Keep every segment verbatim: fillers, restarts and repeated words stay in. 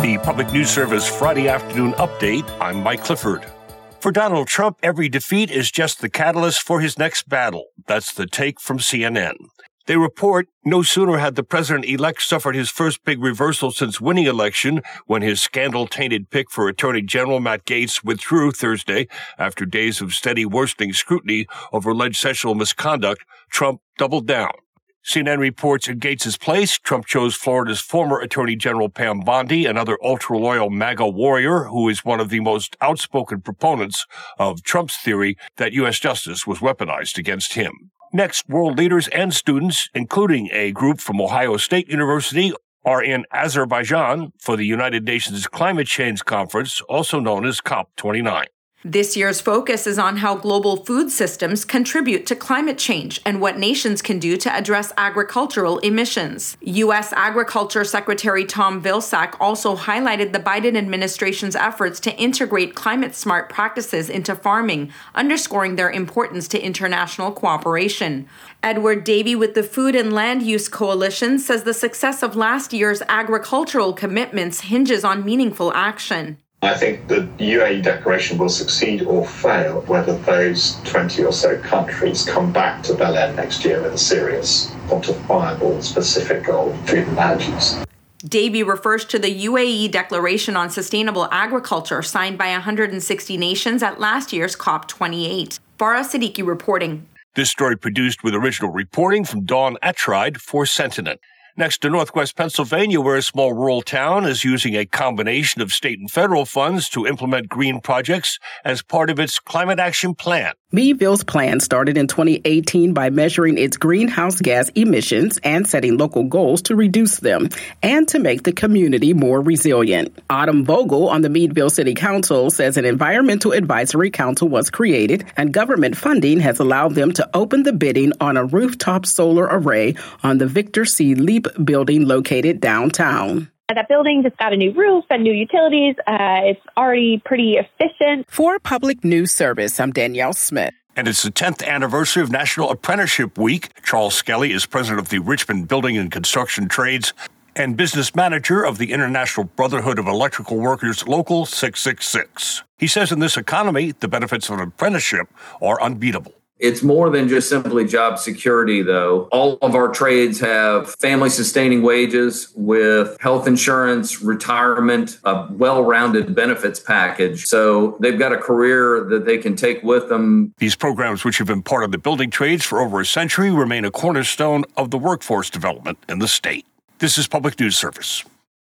The Public News Service Friday afternoon update. I'm Mike Clifford. For Donald Trump, every defeat is just the catalyst for his next battle. That's the take from C N N. They report no sooner had the president-elect suffered his first big reversal since winning election when his scandal-tainted pick for Attorney General Matt Gaetz withdrew Thursday after days of steady worsening scrutiny over alleged sexual misconduct. Trump doubled down. C N N reports in Gaetz's place, Trump chose Florida's former Attorney General Pam Bondi, another ultra-loyal MAGA warrior who is one of the most outspoken proponents of Trump's theory that U S justice was weaponized against him. Next, world leaders and students, including a group from Ohio State University, are in Azerbaijan for the United Nations Climate Change Conference, also known as COP twenty-nine. This year's focus is on how global food systems contribute to climate change and what nations can do to address agricultural emissions. U S Agriculture Secretary Tom Vilsack also highlighted the Biden administration's efforts to integrate climate-smart practices into farming, underscoring their importance to international cooperation. Edward Davey with the Food and Land Use Coalition says the success of last year's agricultural commitments hinges on meaningful action. I think the U A E declaration will succeed or fail whether those twenty or so countries come back to Belen next year with a serious, quantifiable, specific goal of food and land use. Davey refers to the U A E Declaration on Sustainable Agriculture signed by one hundred sixty nations at last year's COP twenty-eight. Farah Siddiqui reporting. This story produced with original reporting from Dawn Atride for Sentinel. Next to Northwest Pennsylvania, where a small rural town is using a combination of state and federal funds to implement green projects as part of its climate action plan. Meadville's plan started in twenty eighteen by measuring its greenhouse gas emissions and setting local goals to reduce them and to make the community more resilient. Autumn Vogel on the Meadville City Council says an environmental advisory council was created and government funding has allowed them to open the bidding on a rooftop solar array on the Victor C. Leap building located downtown. That building just got a new roof and new utilities. Uh, it's already pretty efficient. For Public News Service, I'm Danielle Smith. And it's the tenth anniversary of National Apprenticeship Week. Charles Skelly is president of the Richmond Building and Construction Trades and business manager of the International Brotherhood of Electrical Workers Local six six six. He says in this economy, the benefits of an apprenticeship are unbeatable. It's more than just simply job security, though. All of our trades have family-sustaining wages with health insurance, retirement, a well-rounded benefits package. So they've got a career that they can take with them. These programs, which have been part of the building trades for over a century, remain a cornerstone of the workforce development in the state. This is Public News Service.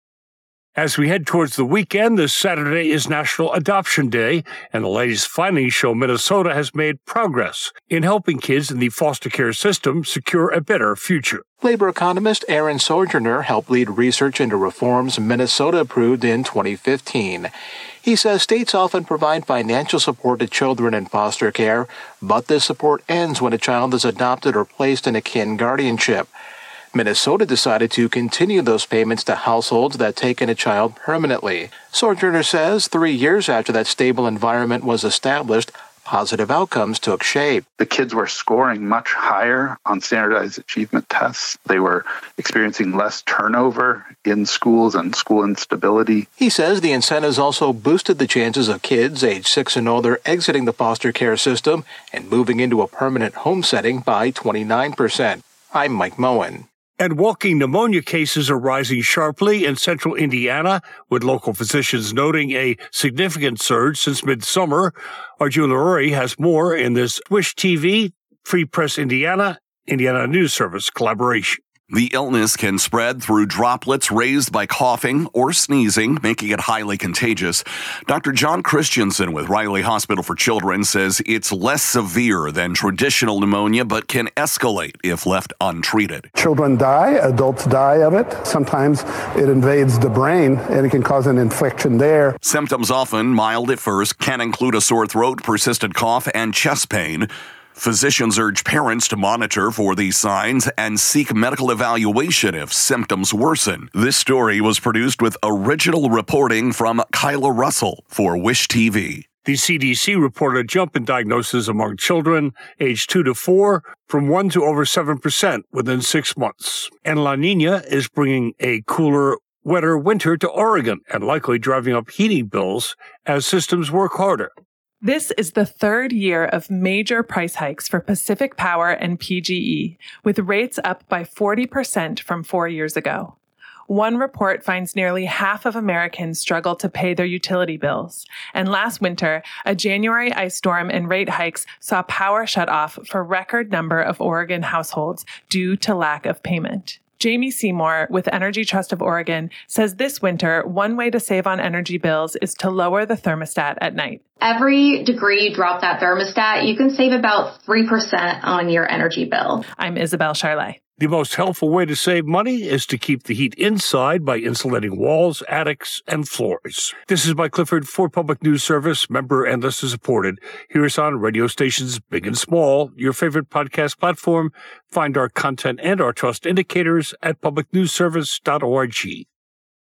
As we head towards the weekend, this Saturday is National Adoption Day, and the latest findings show Minnesota has made progress in helping kids in the foster care system secure a better future. Labor economist Aaron Sojourner helped lead research into reforms Minnesota approved in twenty fifteen. He says states often provide financial support to children in foster care, but this support ends when a child is adopted or placed in a kin guardianship. Minnesota decided to continue those payments to households that take in a child permanently. Sojourner says three years after that stable environment was established, positive outcomes took shape. The kids were scoring much higher on standardized achievement tests. They were experiencing less turnover in schools and school instability. He says the incentives also boosted the chances of kids age six and older exiting the foster care system and moving into a permanent home setting by twenty-nine percent. I'm Mike Moen. And walking pneumonia cases are rising sharply in central Indiana, with local physicians noting a significant surge since midsummer. Arjun Arori has more in this Wish T V, Free Press Indiana, Indiana News Service collaboration. The illness can spread through droplets raised by coughing or sneezing, making it highly contagious. Doctor John Christensen with Riley Hospital for Children says it's less severe than traditional pneumonia, but can escalate if left untreated. Children die, adults die of it. Sometimes it invades the brain and it can cause an infection there. Symptoms, often mild at first, can include a sore throat, persistent cough, and chest pain. Physicians urge parents to monitor for these signs and seek medical evaluation if symptoms worsen. This story was produced with original reporting from Kyla Russell for Wish T V. The C D C reported a jump in diagnosis among children aged two to four from one to over seven percent within six months. And La Nina is bringing a cooler wetter winter to Oregon and likely driving up heating bills as systems work harder. This is the third year of major price hikes for Pacific Power and P G E, with rates up by forty percent from four years ago. One report finds nearly half of Americans struggle to pay their utility bills. And last winter, a January ice storm and rate hikes saw power shut off for a record number of Oregon households due to lack of payment. Jamie Seymour with Energy Trust of Oregon says this winter, one way to save on energy bills is to lower the thermostat at night. Every degree you drop that thermostat, you can save about three percent on your energy bill. I'm Isabel Charlet. The most helpful way to save money is to keep the heat inside by insulating walls, attics, and floors. This is Mike Clifford for Public News Service, member and listener supported. Hear us on radio stations big and small, your favorite podcast platform. Find our content and our trust indicators at public news service dot org.